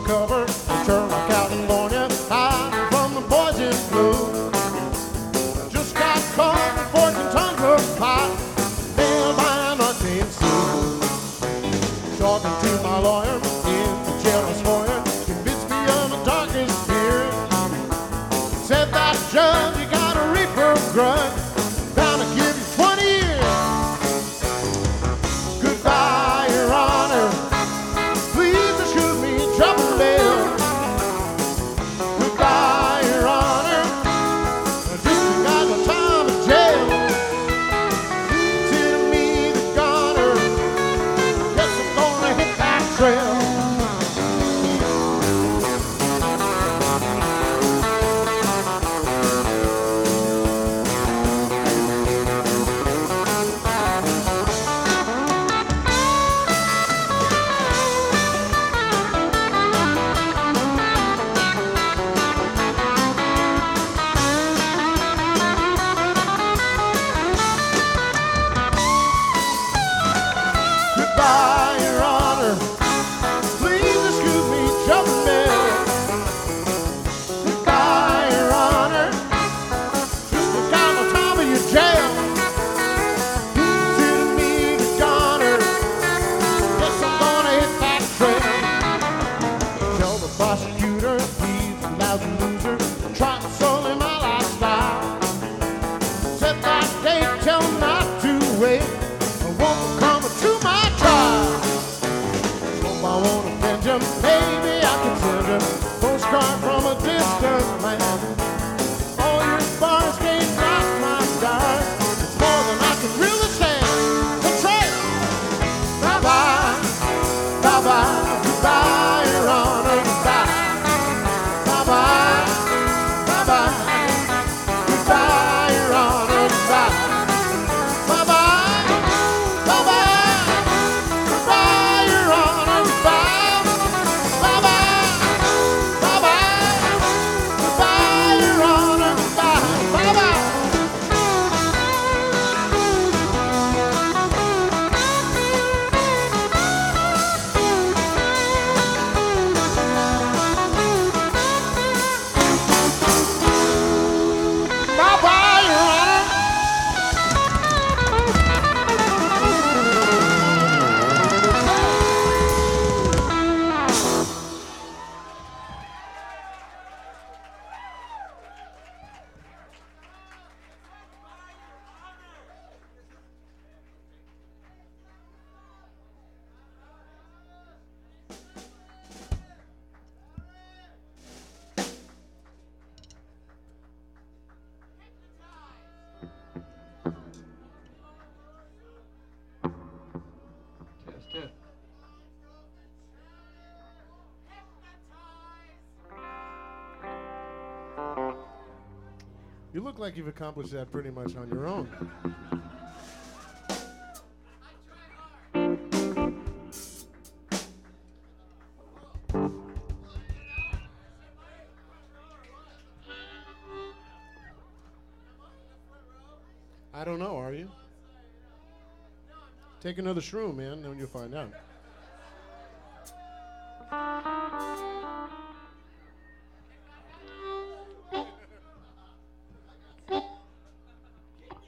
cover in Turlock, California, hiding from the boys in blue. Just got caught in 14 tons of pot, nailed by an unnamed Sioux. Talking to my lawyer in the jailhouse foyer, convinced me of the darkest fear. Said that judge, you got a reaper grudge, bound to give you 20 years. Goodbye, Your Honor. Please excuse me, trouble mail. Goodbye, Your Honor. I just got my time in jail. Consider me the goner. Guess I'm gonna hit that trail. Goodbye, Your Honor. Please excuse me, trouble mail. Goodbye, Your Honor. Just look out on top of your jail. Consider me the goner. Guess I'm gonna hit that trail. Tell the prosecutor he's a lousy loser, trying to sully my lifestyle. Said that day, tell him not to wait. I won't come to my trial. Hope I won't offend you. Maybe I can send you a postcard from a distant land. All your bars can't knock my stars. It's more than I can really stand. The trail. Bye-bye. Bye-bye. Goodbye, Your Honor. Goodbye. Bye-bye. Bye-bye. Goodbye, Your Honor. Goodbye. Bye-bye. Bye-bye. Goodbye, Your Honor. Goodbye. Bye-bye. Bye-bye. Goodbye, Your Honor. Goodbye. Bye-bye. Bye-bye, Your Honor. Test it. You look like you've accomplished that pretty much on your own. I don't know, are you? Take another shroom, man, then you'll find out.